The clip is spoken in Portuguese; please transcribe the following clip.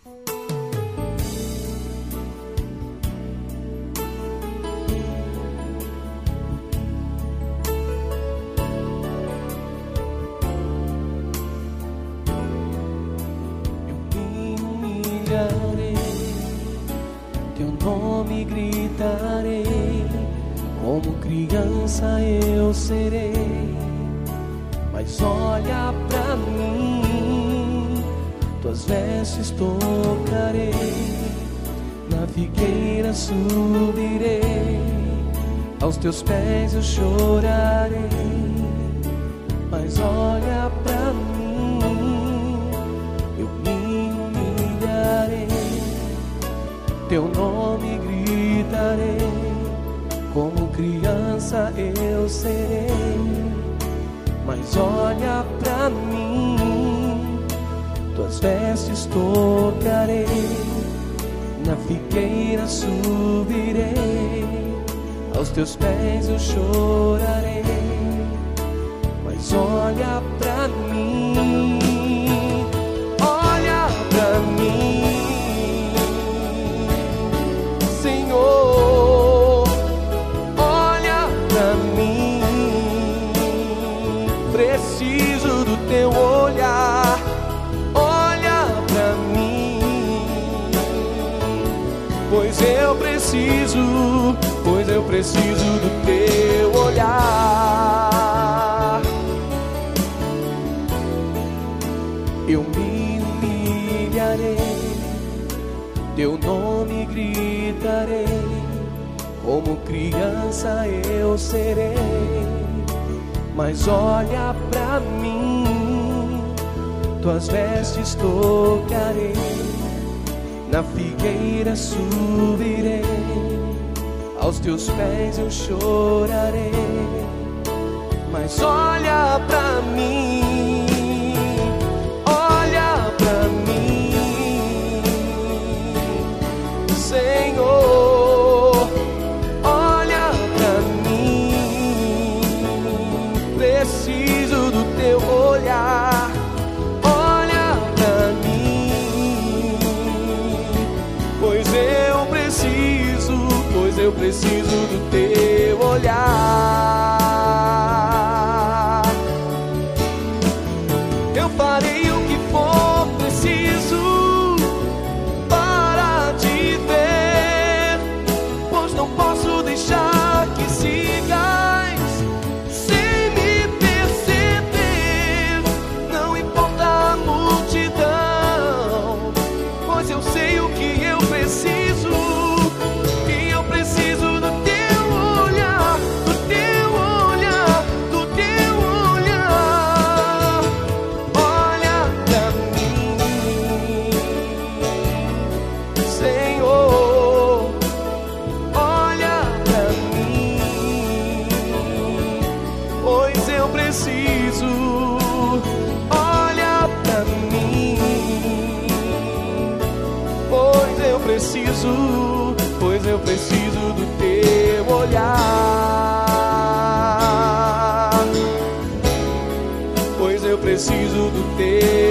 Teu nome gritarei, como criança eu serei. Mas olha pra mim, tuas vestes tocarei, na figueira subirei, aos teus pés eu chorarei. Mas olha pra mim, eu me humilharei, teu nome gritarei, como criança eu serei. Mas olha pra mim, tuas vestes tocarei, na figueira subirei, aos teus pés eu chorarei. Mas olha pra mim, olha pra mim, Senhor, olha pra mim. Preciso do teu olhar, olha pra mim, pois eu preciso do teu olhar. Eu me humilharei, teu nome gritarei, como criança eu serei. Mas olha pra mim, tuas vestes tocarei, na figueira subirei, aos teus pés eu chorarei. Mas olha pra mim, olha pra mim, Senhor, olha pra mim. Preciso do teu olhar, olha pra mim, pois eu preciso do teu olhar. Eu farei o que for preciso para te ver, pois não posso deixar que sigas sem me perceber. Não importa a multidão, pois eu sei o que eu preciso. Pois eu preciso do teu olhar, pois eu preciso do teu